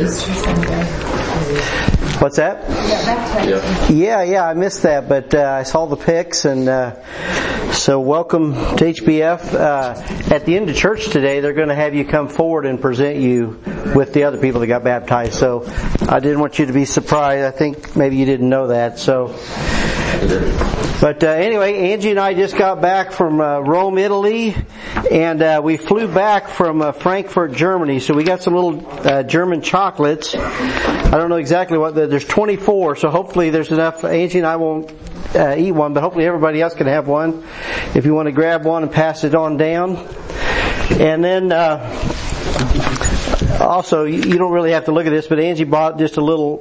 What's that? Yeah, I missed that, but I saw the pics, and so welcome to HBF. At the end of church today, they're going to have you come forward and present you with the other people that got baptized. So I didn't want you to be surprised. I think maybe you didn't know that. But anyway, Angie and I just got back from Rome, Italy, and we flew back from Frankfurt, Germany. So we got some little German chocolates. I don't know exactly what, there's 24, so hopefully there's enough. Angie and I won't eat one, but hopefully everybody else can have one if you want to grab one and pass it on down. And then also, you don't really have to look at this, but Angie bought just a little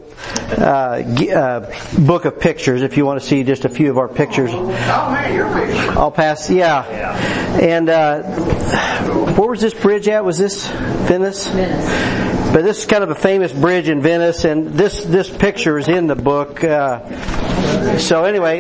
book of pictures if you want to see just a few of our pictures. Oh man, your picture. I'll pass, yeah. And where was this bridge at? Was this Venice? Venice. But this is kind of a famous bridge in Venice, and this picture is in the book. So anyway,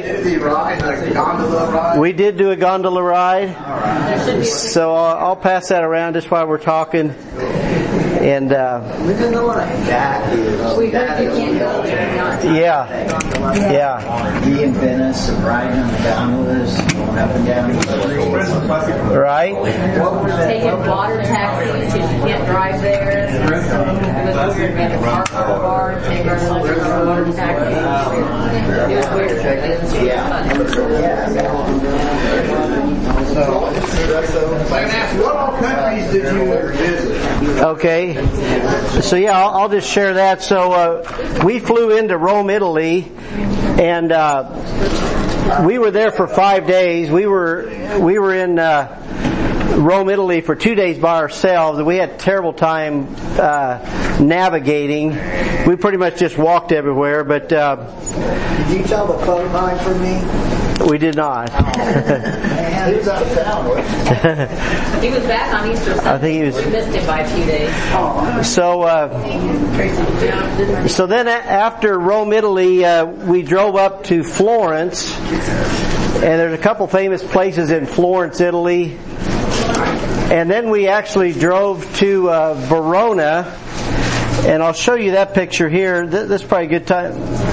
we did do a gondola ride. So I'll pass that around just while we're talking. And We don't know what a cat is. We can't go there. yeah. Be in Venice and riding on the gondolas, going up and down the streets. Right? Taking water taxis, you can't drive there. It was weird. We had to park our car and take our water taxi. It was weird. So I can ask, what all countries did you visit? Okay. So yeah, I'll just share that. So we flew into Rome, Italy, and we were there for 5 days. We were in Rome, Italy for 2 days by ourselves, and we had a terrible time navigating. We pretty much just walked everywhere, but Did you tell the phone line for me? we did not. Man, he was out of town, wasn't he? He was back on Easter Sunday. I think he was. We missed him by a few days. So then after Rome, Italy, we drove up to Florence, and there's a couple famous places in Florence, Italy. And then we actually drove to Verona, and I'll show you that picture here. This is probably a good time.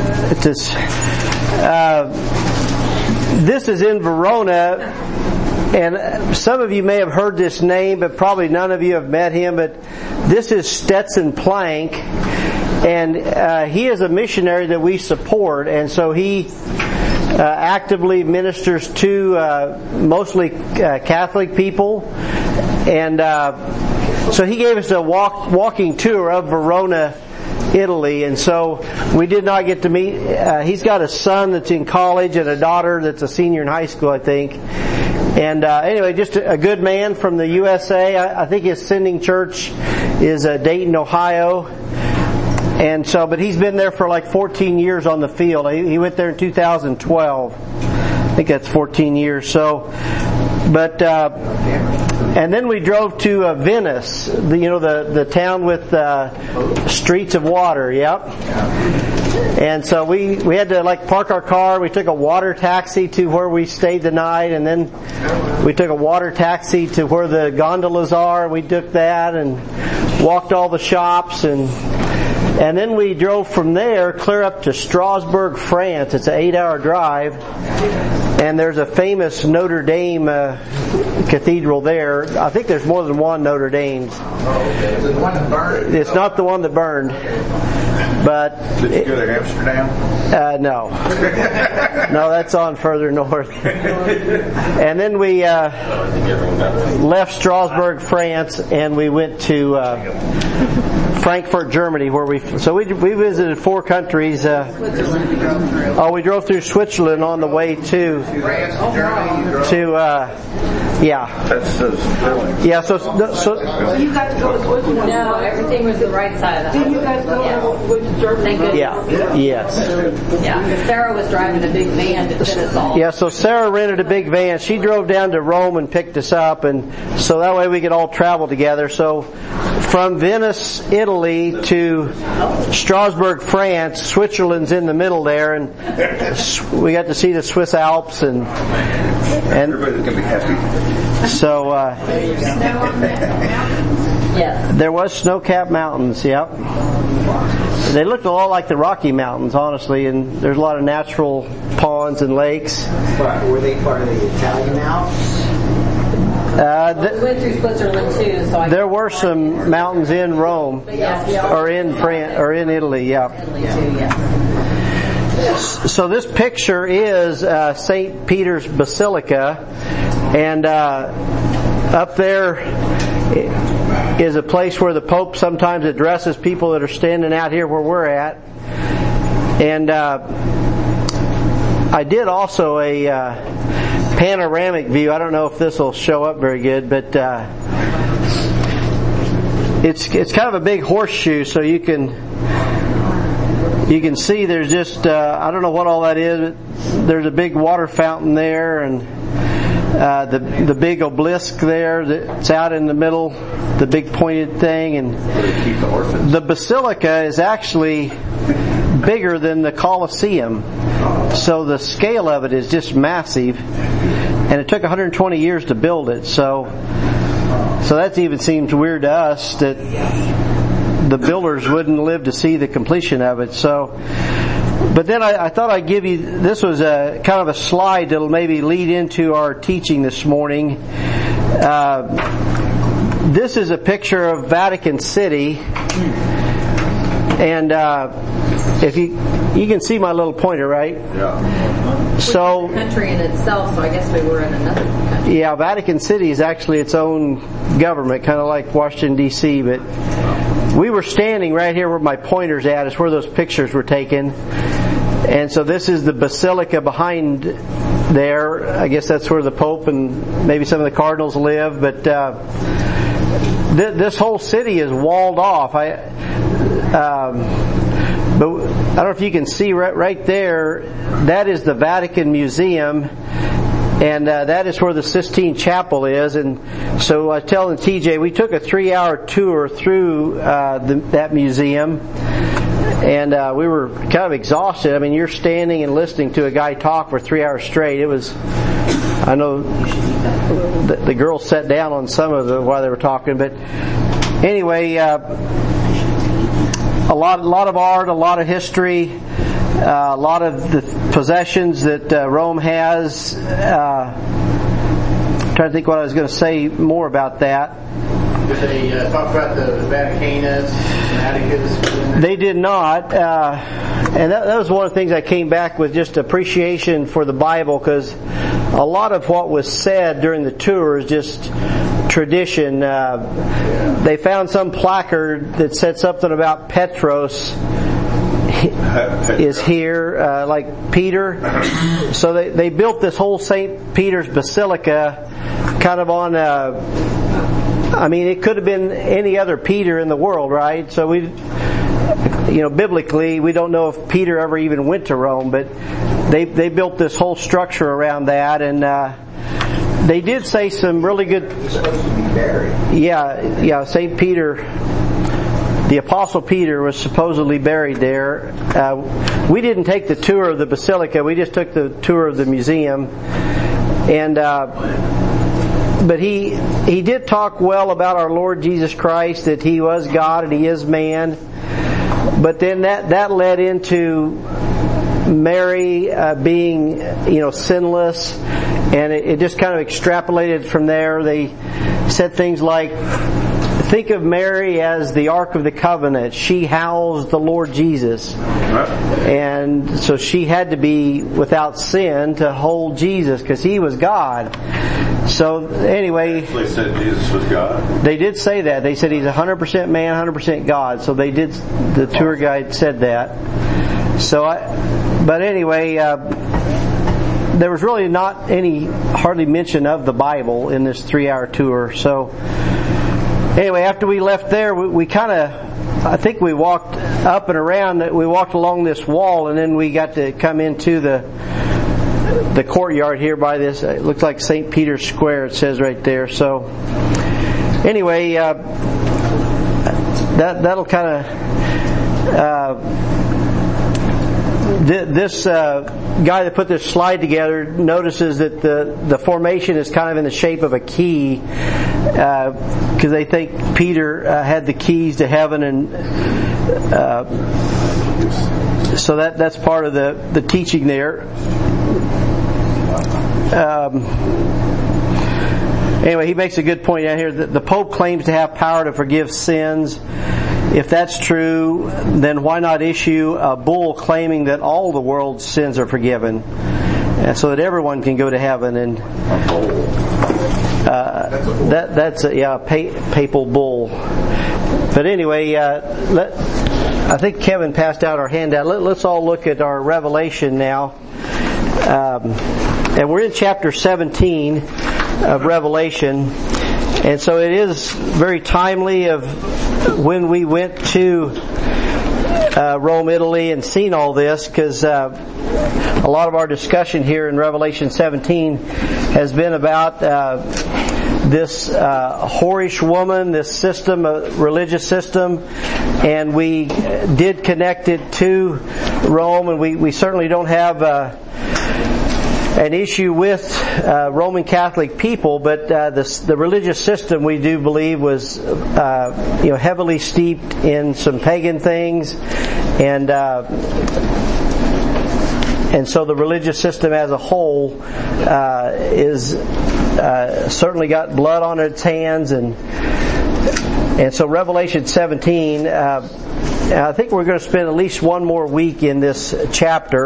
This is in Verona, and some of you may have heard this name, but probably none of you have met him. But this is Stetson Plank, and he is a missionary that we support, and so he actively ministers to mostly Catholic people, and so he gave us a walking tour of Verona, Italy, and so we did not get to meet. He's got a son that's in college and a daughter that's a senior in high school, I think. And anyway, just a good man from the USA. I think his sending church is Dayton, Ohio. And so, but he's been there for like 14 years on the field. He went there in 2012. I think that's 14 years. So, but and then we drove to Venice, the town with streets of water. Yep. And so we had to like park our car. We took a water taxi to where we stayed the night, and then we took a water taxi to where the gondolas are. We took that and walked all the shops, and then we drove from there clear up to Strasbourg, France. It's an 8-hour drive. And there's a famous Notre Dame cathedral there. I think there's more than one Notre Dame. The one that burned? It's not the one that burned. But did you go to Amsterdam? No. No, that's on further north. And then we left Strasbourg, France, and we went to Frankfurt, Germany, where we visited 4 countries. We drove through Switzerland on the way to yeah. Yeah. So you got to go to Switzerland. No, everything was the right side of the house. Did you guys go to Germany? Yeah. Yes. Yeah. Sarah was driving a big van to fit us all. Yeah. So Sarah rented a big van. She drove down to Rome and picked us up, and so that way we could all travel together. So from Venice, Italy to Strasbourg, France, Switzerland's in the middle there, and we got to see the Swiss Alps, and everybody's gonna be happy. So Yes. There was snow-capped mountains, yep. They looked a lot like the Rocky Mountains, honestly, and there's a lot of natural ponds and lakes. Were they part of the Italian Alps? We went through Switzerland too, so there were some mountains in Rome, or in France, or in Italy, yeah. Italy too, yeah. So this picture is St. Peter's Basilica, and up there is a place where the Pope sometimes addresses people that are standing out here where we're at. And I did also a panoramic view. I don't know if this will show up very good, but it's kind of a big horseshoe, so you can see there's just I don't know what all that is. But there's a big water fountain there, and the big obelisk there that's out in the middle, the big pointed thing, and the basilica is actually bigger than the Colosseum. So the scale of it is just massive, and it took 120 years to build it. So that even seems weird to us that the builders wouldn't live to see the completion of it. So, but then I thought I'd give you, this was a kind of a slide that'll maybe lead into our teaching this morning. This is a picture of Vatican City, and if you can see my little pointer, right? Yeah. So, Which is a country in itself, so I guess we were in another country. Yeah, Vatican City is actually its own government, kind of like Washington, D.C., but we were standing right here where my pointer's at. It's where those pictures were taken. And so this is the basilica behind there. I guess that's where the Pope and maybe some of the cardinals live. But this whole city is walled off. But I don't know if you can see right there. That is the Vatican Museum. And that is where the Sistine Chapel is. And so I was telling TJ, we took a 3-hour tour through that museum. And we were kind of exhausted. I mean, you're standing and listening to a guy talk for 3 hours straight. It was, I know the girls sat down on some of while they were talking. But anyway, a lot of art, a lot of history. A lot of the possessions that Rome has. I'm trying to think what I was going to say more about that. Did they talk about the Vaticanus, Vaticanus? They did not. And that was one of the things I came back with, just appreciation for the Bible, because a lot of what was said during the tour is just tradition. They found some placard that said something about Petros is here, like Peter. So they built this whole St. Peter's Basilica kind of on I mean, it could have been any other Peter in the world, right? So biblically, we don't know if Peter ever even went to Rome, but they built this whole structure around that, and they did say some really good. He's supposed to be buried. Yeah, St. Peter. The Apostle Peter was supposedly buried there. We didn't take the tour of the Basilica. We just took the tour of the museum. And but he did talk well about our Lord Jesus Christ, that He was God and He is man. But then that led into Mary being sinless, and it just kind of extrapolated from there. They said things like, think of Mary as the Ark of the Covenant. She housed the Lord Jesus. And so she had to be without sin to hold Jesus, because He was God. So anyway, they actually said Jesus was God. They did say that. They said He's 100% man, 100% God. So they did. The tour guide said that. But anyway, there was really not hardly mention of the Bible in this 3-hour tour. So anyway, after we left there, we kind of, I think we walked up and around. We walked along this wall, and then we got to come into the courtyard here by this. It looks like St. Peter's Square. It says right there. So anyway, that'll kind of. This guy that put this slide together notices that the formation is kind of in the shape of a key. because they think Peter had the keys to heaven, and so that's part of the teaching there. Anyway, he makes a good point down here that the Pope claims to have power to forgive sins. If that's true, then why not issue a bull claiming that all the world's sins are forgiven, and so that everyone can go to heaven? And that's a papal bull. But anyway, I think Kevin passed out our handout. Let's all look at our Revelation now, and we're in chapter 17 of Revelation, and so it is very timely of when we went to Rome, Italy, and seen all this, because a lot of our discussion here in Revelation 17 has been about this whorish woman, this system, a religious system, and we did connect it to Rome, and we certainly don't have an issue with Roman Catholic people, but the religious system, we do believe, was heavily steeped in some pagan things, and so the religious system as a whole is certainly got blood on its hands, and so Revelation 17. I think we're going to spend at least one more week in this chapter.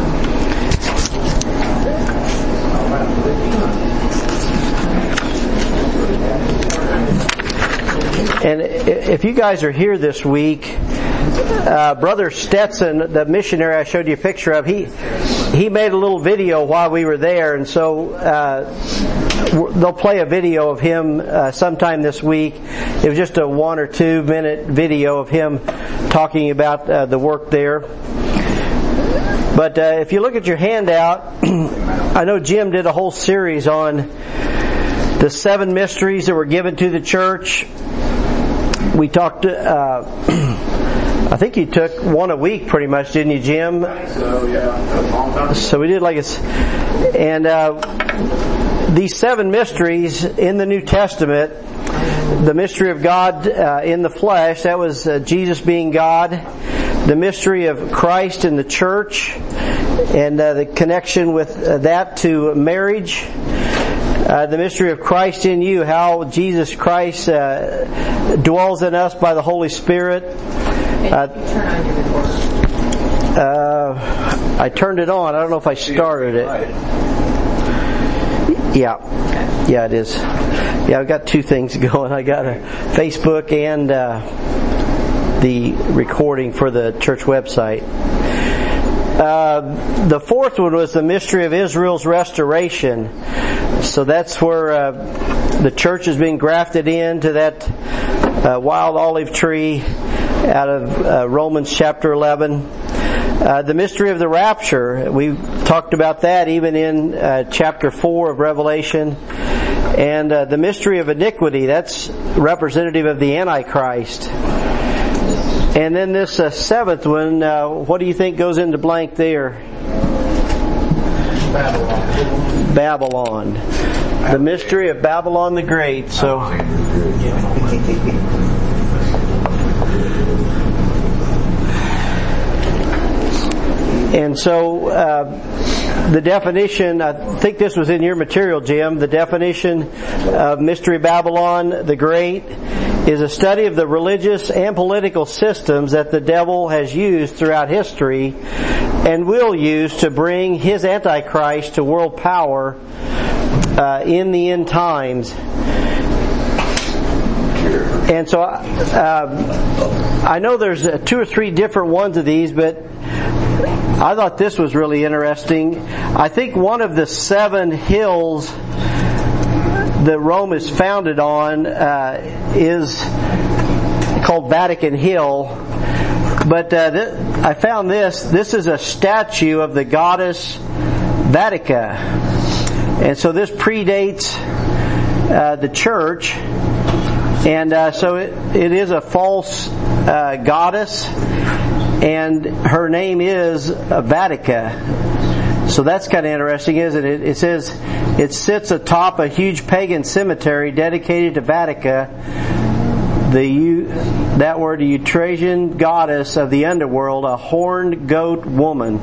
And if you guys are here this week, Brother Stetson, the missionary I showed you a picture of, he made a little video while we were there, and so they'll play a video of him sometime this week. It was just a 1 or 2 minute video of him talking about the work there. But if you look at your handout, I know Jim did a whole series on the 7 mysteries that were given to the church. We talked, I think you took one a week pretty much, didn't you, Jim? So, yeah, that's a long time. So we did and these 7 mysteries in the New Testament, the mystery of God in the flesh, that was Jesus being God. The mystery of Christ in the church, and the connection with that to marriage. The mystery of Christ in you, how Jesus Christ dwells in us by the Holy Spirit. I turned it on. I don't know if I started it. Yeah, it is. Yeah, I've got 2 things going. I got a Facebook and the recording for the church website. The 4th one was the mystery of Israel's restoration. So that's where the church is being grafted into that wild olive tree out of Romans chapter 11. The mystery of the rapture, we talked about that even in chapter 4 of Revelation. And the mystery of iniquity, that's representative of the Antichrist. And then this 7th one, what do you think goes into blank there? Babylon. The mystery of Babylon the Great. So, and so the definition, I think this was in your material, Jim, the definition of Mystery Babylon the Great is a study of the religious and political systems that the devil has used throughout history and will use to bring his Antichrist to world power in the end times. And so I know there's 2 or 3 different ones of these, but I thought this was really interesting. I think one of the 7 hills that Rome is founded on is called Vatican Hill. But I found this. This is a statue of the goddess Vatica. And so this predates the church. And so it is a false goddess. And her name is Vatica. So that's kind of interesting, isn't it? It says it sits atop a huge pagan cemetery dedicated to Vatica, that word, the Eutrasian goddess of the underworld, a horned goat woman.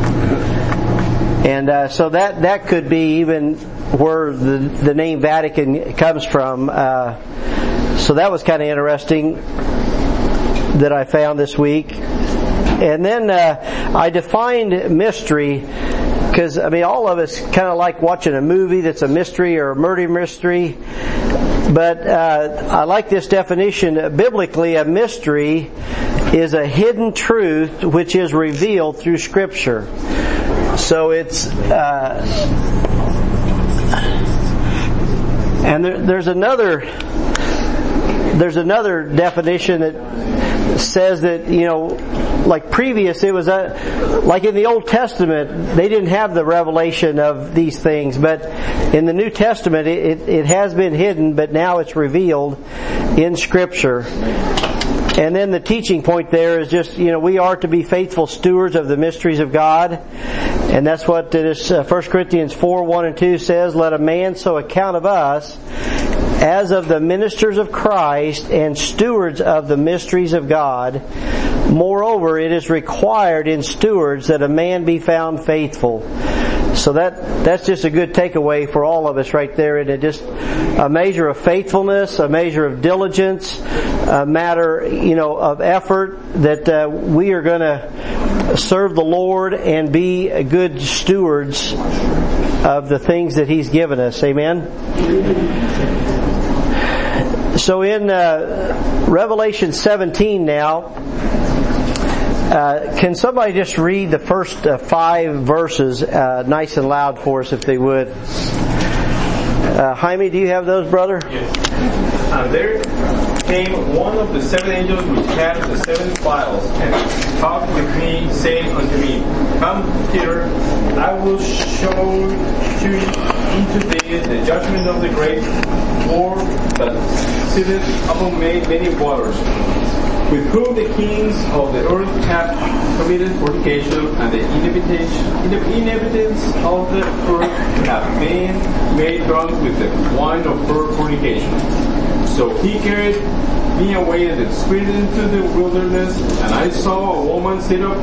And so that could be even where the name Vatican comes from. So that was kind of interesting that I found this week. And then I defined mystery, because all of us kind of like watching a movie that's a mystery or a murder mystery. But I like this definition. Biblically, a mystery is a hidden truth which is revealed through Scripture. So it's and there's another definition that says that, like previous, it was like in the Old Testament, they didn't have the revelation of these things, but in the New Testament, it has been hidden, but now it's revealed in Scripture. And then the teaching point there is just, we are to be faithful stewards of the mysteries of God. And that's what this 1 Corinthians 4:1-2 says, let a man so account of us as of the ministers of Christ and stewards of the mysteries of God. Moreover, it is required in stewards that a man be found faithful. So that's just a good takeaway for all of us right there. And it just a measure of faithfulness, a measure of diligence, a matter, of effort that we are going to serve the Lord and be good stewards of the things that He's given us. Amen. So in Revelation 17 now, can somebody just read the first 5 verses nice and loud for us, if they would? Jaime, do you have those, brother? Yes. And there came one of the 7 angels which had the 7 vials, and talked with me, saying unto me, Come hither, I will show you into thee the judgment of the great war that sitteth among many waters, with whom the kings of the earth have committed fornication, and the inhabitants of the earth have been made drunk with the wine of her fornication. So he carried me away in the spirit into the wilderness, and I saw a woman sit upon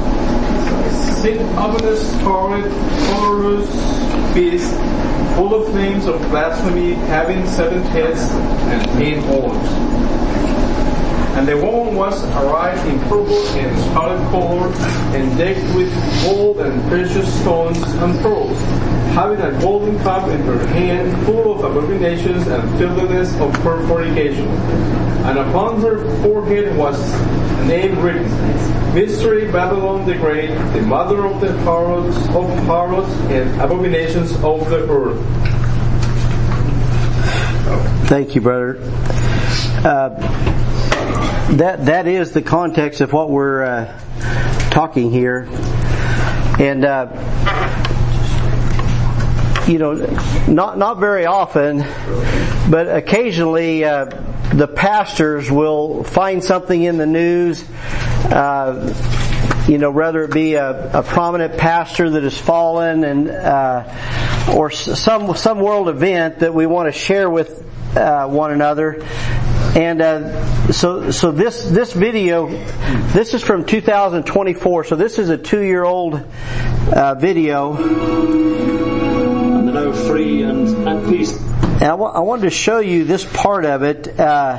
a scarlet colorless beast, full of names of blasphemy, having 7 heads and 10 horns. And the woman was arrayed in purple and scarlet color, and decked with gold and precious stones and pearls, having a golden cup in her hand, full of abominations and filthiness of her fornication. And upon her forehead was a name written, Mystery Babylon the Great, the mother of the harlots and abominations of the earth. Thank you, brother. That is the context of what we're talking here. And not very often, but occasionally the pastors will find something in the news, whether it be a prominent pastor that has fallen, and or some world event that we want to share with one another. And so this video, this is from 2024. So this is a 2-year-old video. And now free and peace. And I wanted to show you this part of it.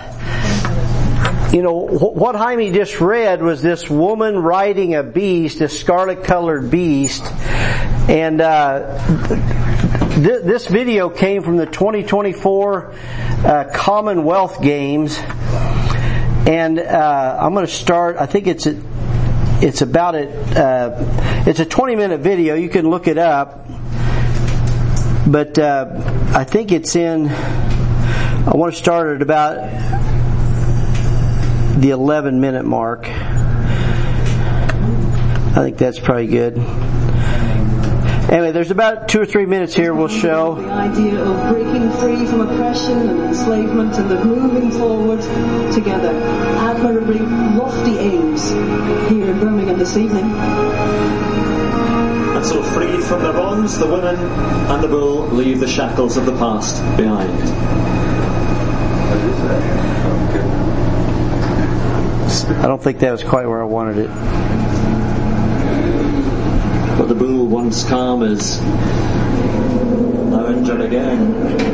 What Jaime just read was this woman riding a beast, a scarlet-colored beast, and this video came from the 2024 Commonwealth Games, and I'm going to start. I think it's a 20-minute video. You can look it up, but I think it's in. I want to start at about the 11-minute mark. I think that's probably good. Anyway, there's about 2 or 3 minutes here we'll show. The idea of breaking free from oppression and enslavement and of moving forward together. Admirably lofty aims here in Birmingham this evening. And so free from their bonds, the women and the bull leave the shackles of the past behind. I don't think that was quite where I wanted it. But the bull, once calm, is now injured again.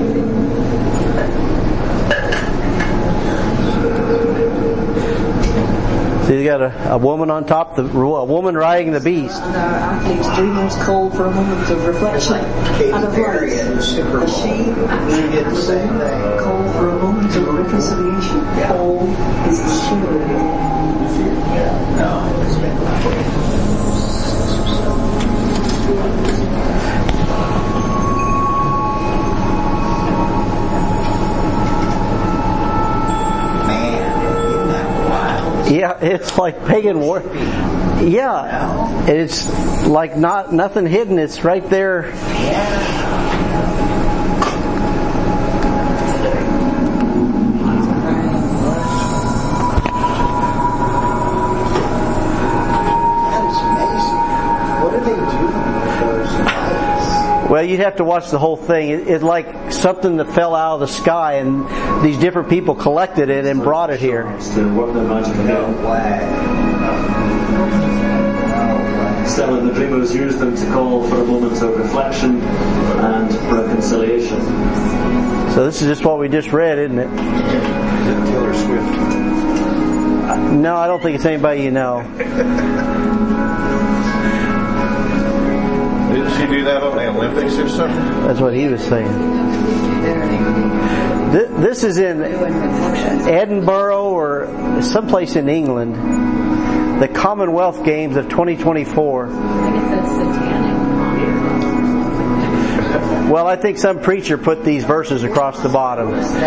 So you got a woman on top, a woman riding the beast. And our athletes' dreamers call for a moment of reflection and of light. As she call for a moment of reconciliation. All is assured. Yeah, it's like pagan war. Yeah, it's like nothing hidden. It's right there. Well, you'd have to watch the whole thing. It's like something that fell out of the sky, and these different people collected it and brought it here. Stella and the dreamers used them to call for a moment of reflection and reconciliation. So this is just what we just read, isn't it? Taylor Swift. No, I don't think it's anybody you know. Didn't she do that on the Olympics or something? That's what he was saying. This is in Edinburgh or someplace in England. The Commonwealth Games of 2024. I guess that's satanic. Well, I think some preacher put these verses across the bottom.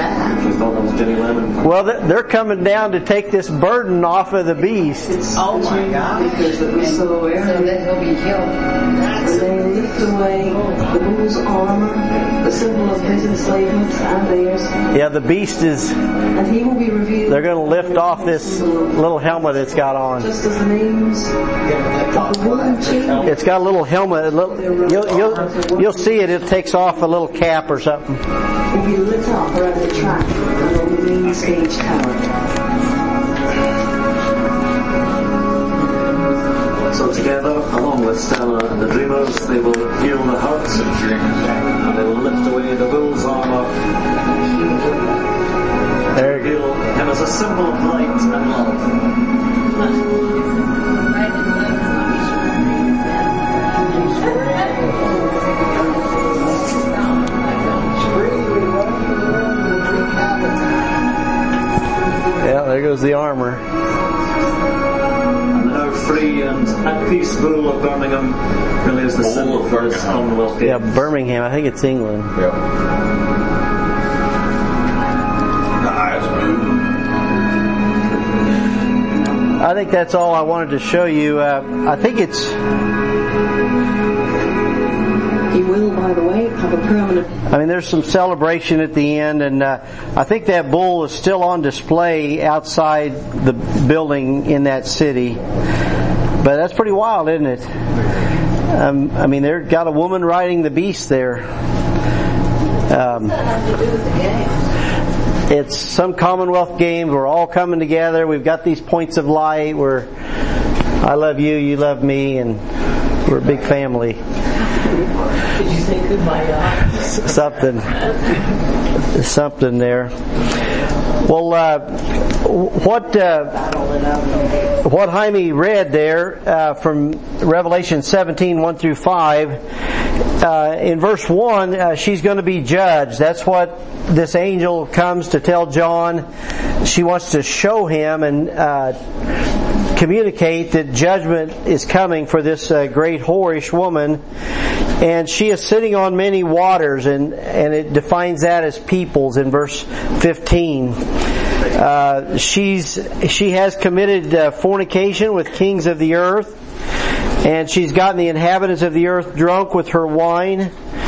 Well, they're coming down to take this burden off of the beast. Oh my God! Because that we're so aware So that he'll be killed. they lift away the bull's armor, the symbol of his enslavement and theirs, Yeah, the beast is. and he will be revealed. They're going to lift off this little helmet it's got on. Just as the names of the wooden chain It's got a little helmet. You'll see it. It takes off a little cap or something. will be lit up around the track and on the main stage tower. So together, along with Stella and the dreamers, they will heal the hurts and they will lift away the bull's armor. There you Reveal him as a symbol of light and love. Yeah, there goes the armor. And the now free and at peace bull of Birmingham really is the symbol for this Commonwealth Games. Yeah, Birmingham. I think it's England. Yeah. Nice, man. I think that's all I wanted to show you. I think it's. He will, by the way, have a permanent. I mean, there's some celebration at the end, and I think that bull is still on display outside the building in that city. But that's pretty wild, isn't it? I mean, they've got a woman riding the beast there. It's some Commonwealth Games. We're all coming together. We've got these points of light where I love you, you love me, and we're a big family. Did you say goodbye, Something there. Well, what Jaime read there from Revelation 17, 1 through 5, in verse 1, she's going to be judged. That's what this angel comes to tell John. She wants to show him and communicate that judgment is coming for this great whorish woman. And she is sitting on many waters, and it defines that as peoples in verse 15. She has committed fornication with kings of the earth, and she's gotten the inhabitants of the earth drunk with her wine.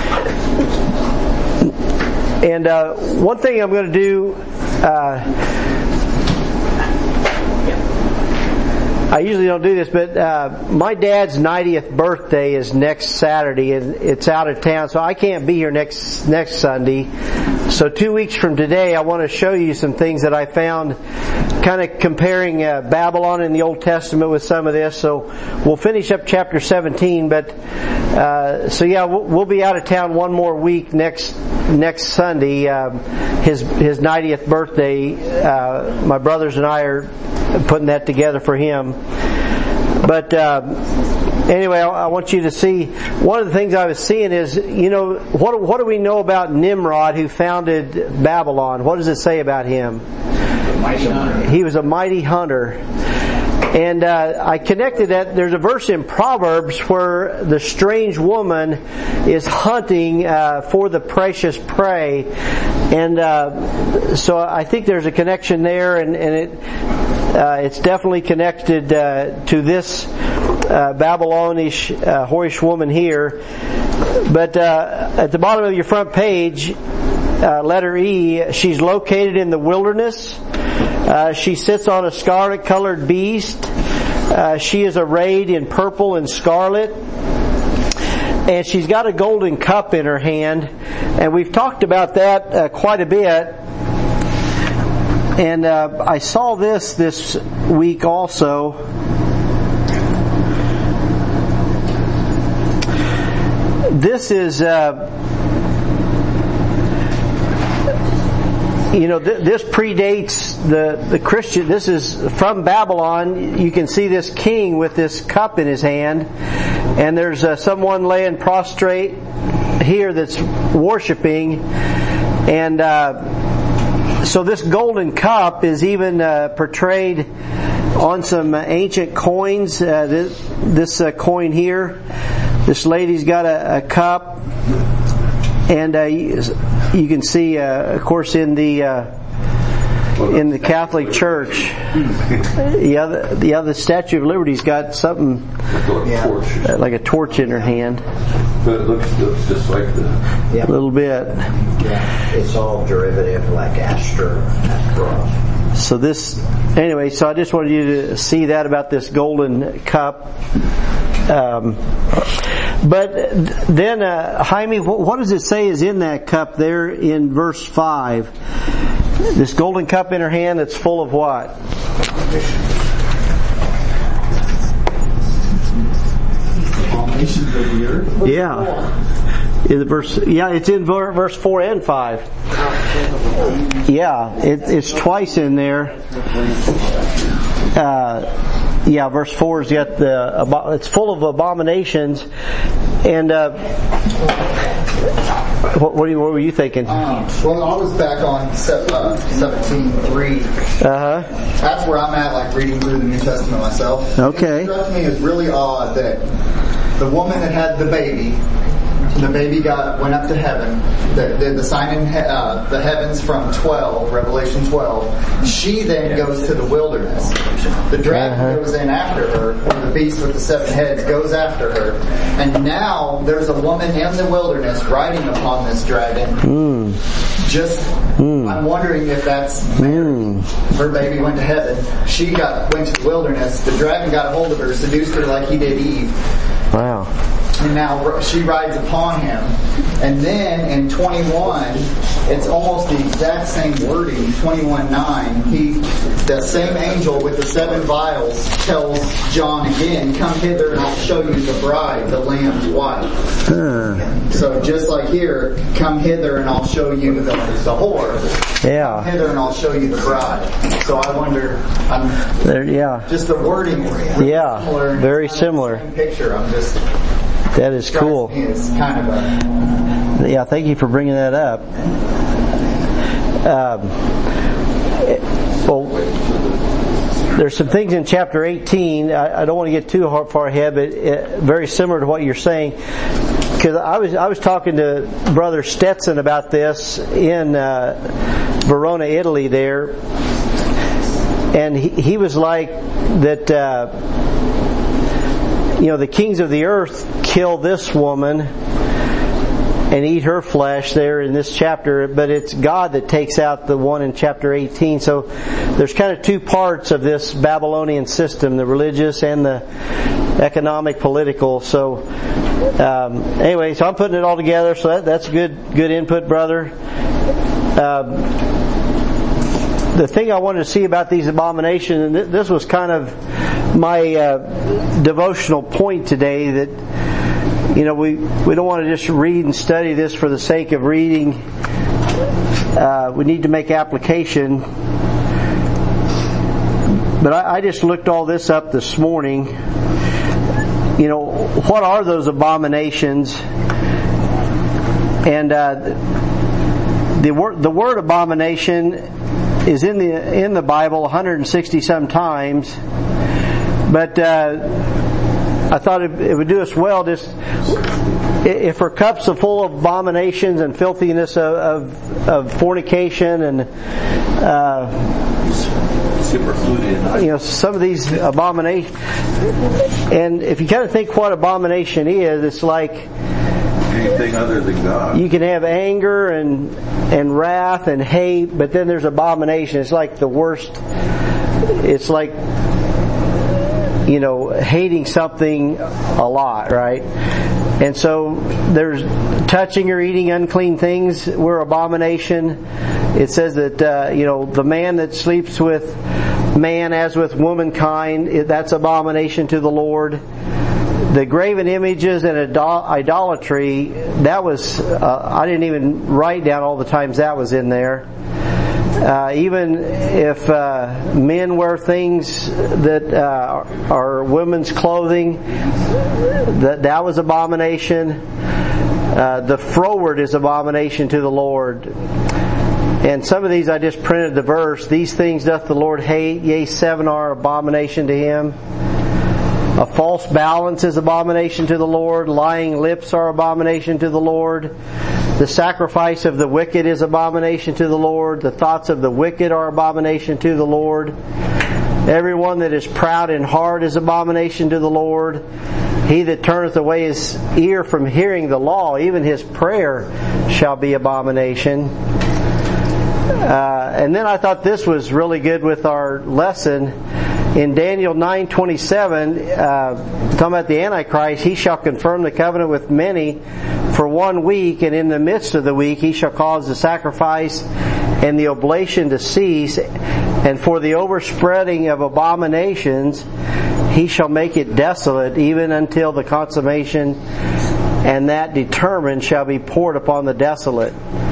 And one thing I'm going to do, I usually don't do this, but my dad's 90th birthday is next Saturday, and it's out of town, so I can't be here next Sunday. So 2 weeks from today, I want to show you some things that I found, kind of comparing Babylon in the Old Testament with some of this. So we'll finish up chapter 17, but we'll be out of town one more week next Sunday. His 90th birthday. My brothers and I are putting that together for him. But anyway, I want you to see, one of the things I was seeing is, what do we know about Nimrod, who founded Babylon? What does it say about him? He was a mighty hunter. And I connected that. There's a verse in Proverbs where the strange woman is hunting for the precious prey. And so I think there's a connection there, and it's definitely connected to this Babylonish whorish woman here. But at the bottom of your front page, letter E, she's located in the wilderness. She sits on a scarlet-colored beast. She is arrayed in purple and scarlet. And she's got a golden cup in her hand. And we've talked about that quite a bit. And I saw this week also. This is... this predates the Christian. This is from Babylon. You can see this king with this cup in his hand, and there's someone laying prostrate here that's worshiping, and so this golden cup is even portrayed on some ancient coins. This coin here, this lady's got a cup. And you can see, of course, in the Catholic Church, the Statue of Liberty's got something like a torch in her hand. But it looks just like a little bit. Yeah, it's all derivative, like Astra cross. So so I just wanted you to see that about this golden cup. But then, Jaime, what does it say is in that cup there in verse 5? This golden cup in her hand that's full of what? Nations of the earth. Yeah. It's in verse 4 and 5. Yeah, it's twice in there. Verse 4's got it's full of abominations. And what were you thinking? Well, I was back on 17:3. That's where I'm at, like reading through the New Testament myself. Okay. It struck me as really odd that the woman that had the baby went up to heaven. The sign in the heavens from 12, Revelation 12. She then goes to the wilderness. The dragon goes in after her, or the beast with the 7 heads goes after her. And now there's a woman in the wilderness riding upon this dragon. I'm wondering if that's Mary. Her baby went to heaven. She went to the wilderness. The dragon got a hold of her, seduced her like he did Eve. Wow. And now she rides upon him. And then in 21, it's almost the exact same wording. 21:9, the same angel with the 7 vials tells John again, "Come hither and I'll show you the bride, the Lamb's wife." So just like here, "Come hither and I'll show you the whore." Yeah. "Come hither and I'll show you the bride." So I wonder, just the wording is really similar. Very similar. Same picture. That is cool. It's kind of thank you for bringing that up. There's some things in chapter 18. I don't want to get too far ahead, but very similar to what you're saying. Because I was talking to Brother Stetson about this in Verona, Italy there, and he was like that. The kings of the earth kill this woman, and eat her flesh there in this chapter, but it's God that takes out the one in chapter 18. So there's kind of two parts of this Babylonian system, the religious and the economic, political. So anyway, so I'm putting it all together, so that's good input, brother. The thing I wanted to see about these abominations, and this was kind of my devotional point today, that we don't want to just read and study this for the sake of reading. We need to make application. But I just looked all this up this morning. What are those abominations? And the word abomination is in the Bible 160 some times, but I thought it would do us well just if our cups are full of abominations and filthiness of fornication and some of these abominations, and if you kind of think what abomination is, it's like anything other than God. You can have anger and wrath and hate, but then there's abomination. It's like the worst. It's like hating something a lot, right? And so there's touching or eating unclean things were abomination. It says that the man that sleeps with man as with womankind, that's abomination to the Lord. The graven images and idolatry, that was, I didn't even write down all the times that was in there. Even if men wear things that are women's clothing, that was abomination. The froward is abomination to the Lord. And some of these I just printed the verse. These things doth the Lord hate, yea, 7 are abomination to Him. A false balance is abomination to the Lord. Lying lips are abomination to the Lord. The sacrifice of the wicked is abomination to the Lord. The thoughts of the wicked are abomination to the Lord. Everyone that is proud in heart is abomination to the Lord. He that turneth away his ear from hearing the law, even his prayer shall be abomination. And then I thought this was really good with our lesson. In Daniel 9:27, talking about the Antichrist, he shall confirm the covenant with many for 1 week, and in the midst of the week he shall cause the sacrifice and the oblation to cease, and for the overspreading of abominations he shall make it desolate, even until the consummation, and that determined shall be poured upon the desolate.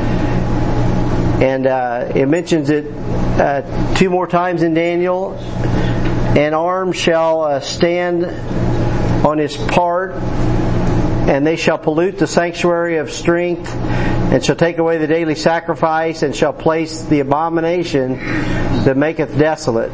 And it mentions it 2 more times in Daniel. An arm shall stand on his part, and they shall pollute the sanctuary of strength, and shall take away the daily sacrifice, and shall place the abomination that maketh desolate.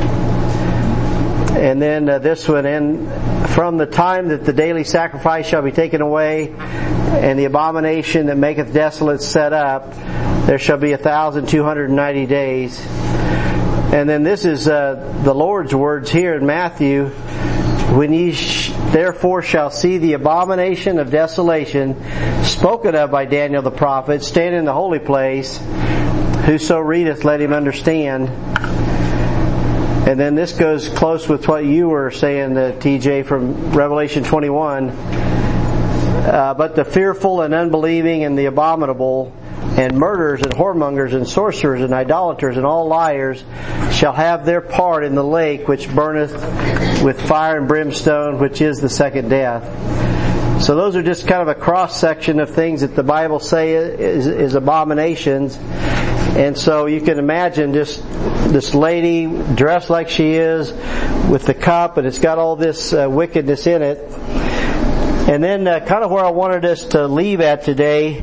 And then this one, and from the time that the daily sacrifice shall be taken away, and the abomination that maketh desolate set up, there shall be 1,290 days. And then this is the Lord's words here in Matthew. When ye therefore shall see the abomination of desolation spoken of by Daniel the prophet stand in the holy place, whoso readeth, let him understand. And then this goes close with what you were saying, TJ, from Revelation 21. But the fearful and unbelieving and the abominable and murderers and whoremongers and sorcerers and idolaters and all liars shall have their part in the lake which burneth with fire and brimstone, which is the second death. So those are just kind of a cross section of things that the Bible say is abominations. And so you can imagine just this lady dressed like she is with the cup, and it's got all this wickedness in it. And then kind of where I wanted us to leave at today,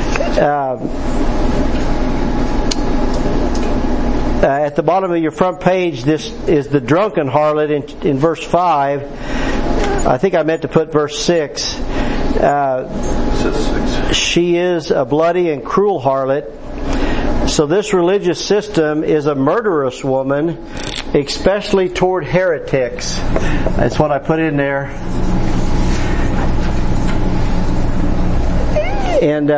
at the bottom of your front page, this is the drunken harlot in verse 5. I think I meant to put verse 6. She is a bloody and cruel harlot. So this religious system is a murderous woman, especially toward heretics. That's what I put in there. And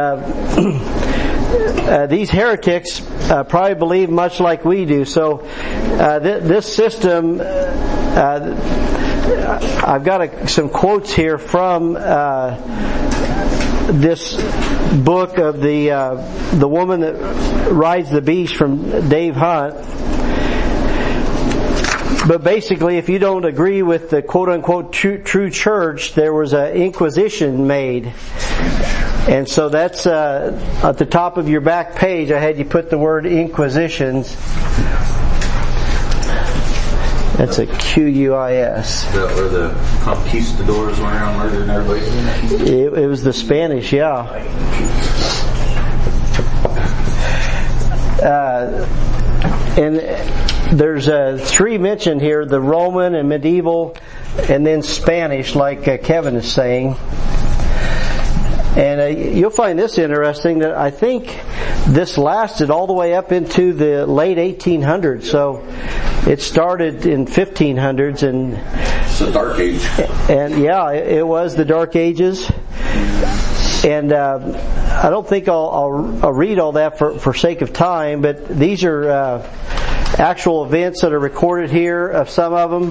these heretics probably believe much like we do. So this system, I've got some quotes here from this book of the woman that rides the beast from Dave Hunt. But basically, if you don't agree with the quote-unquote true church, there was an inquisition made. And so that's at the top of your back page, I had you put the word inquisitions. That's a Q-U-I-S. Where the conquistadors went around murdering everybody? It was the Spanish, yeah. And there's three mentioned here, the Roman and medieval, and then Spanish, like Kevin is saying. And you'll find this interesting, that I think this lasted all the way up into the late 1800s. So it started in 1500s, and it's the Dark Age. And yeah, it was the Dark Ages. And I don't think I'll read all that for sake of time, but these are actual events that are recorded here of some of them.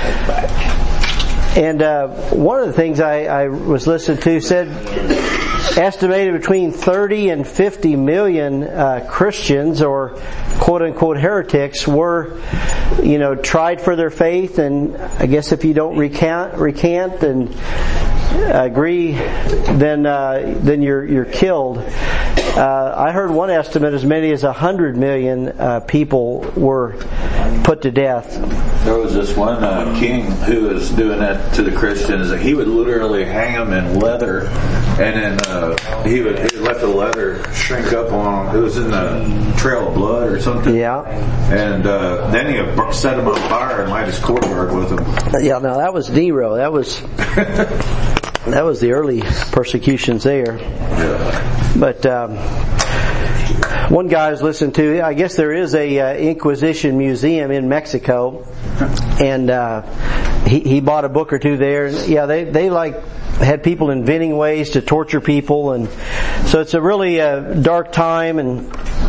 And one of the things I was listening to said estimated between 30 and 50 million Christians, or quote-unquote heretics, were, tried for their faith. And I guess if you don't recant and agree, then you're killed. I heard one estimate as many as 100 million people were put to death. There was this one king who was doing that to the Christians. He would literally hang them in leather, and then he would let the leather shrink up on them. It was in the trail of blood or something. Yeah. And then he would set them on fire and light his courtyard with them. Yeah, no, that was Nero. That was the early persecutions there. Yeah. But one guy I was listening to, I guess there is a Inquisition museum in Mexico, and he bought a book or two there. And yeah, they had people inventing ways to torture people, and so it's a really dark time. And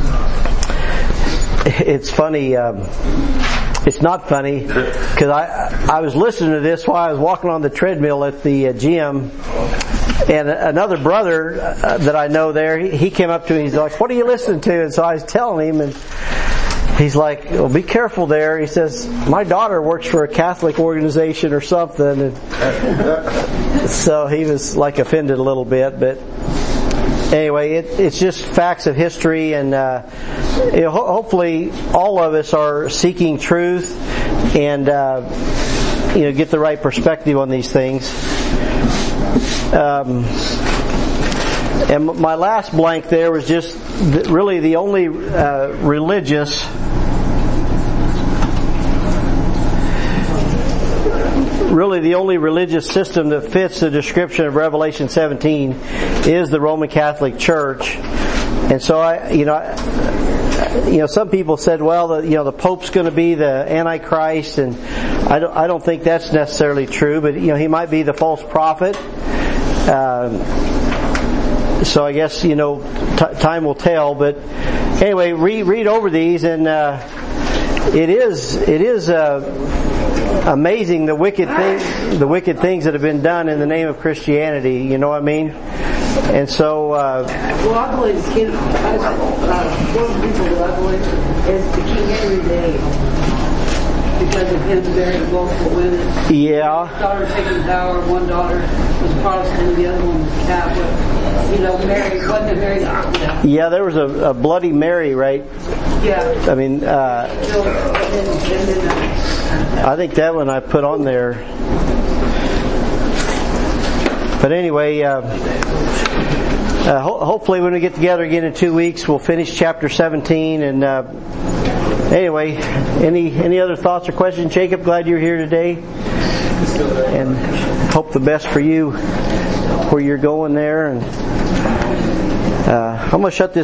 it's funny. It's not funny, because I was listening to this while I was walking on the treadmill at the gym, and another brother that I know there, he came up to me, he's like, "What are you listening to?" And so I was telling him, and he's like, "Well, be careful there." He says, "My daughter works for a Catholic organization or something." And so he was like offended a little bit, but anyway, it's just facts of history, and hopefully all of us are seeking truth and get the right perspective on these things. And my last blank there was just really the only religious system that fits the description of Revelation 17 is the Roman Catholic Church. And so some people said, well, the Pope's going to be the Antichrist, and I don't think that's necessarily true, but he might be the false prophet. So I guess time will tell. But anyway, read over these, and it is amazing the wicked things that have been done in the name of Christianity. You know what I mean? And so, well, I believe one of the people that I believe is the King Henry Day, because of him marrying multiple women. Yeah. His daughter taking power. One daughter was Protestant, and the other one was Catholic. Mary wasn't married. Yeah, there was a Bloody Mary, right? Yeah. I mean, I think that one I put on there. But anyway, hopefully when we get together again in 2 weeks, we'll finish chapter 17. And anyway, any other thoughts or questions? Jacob, glad you're here today, and hope the best for you where you're going there. And I'm going to shut this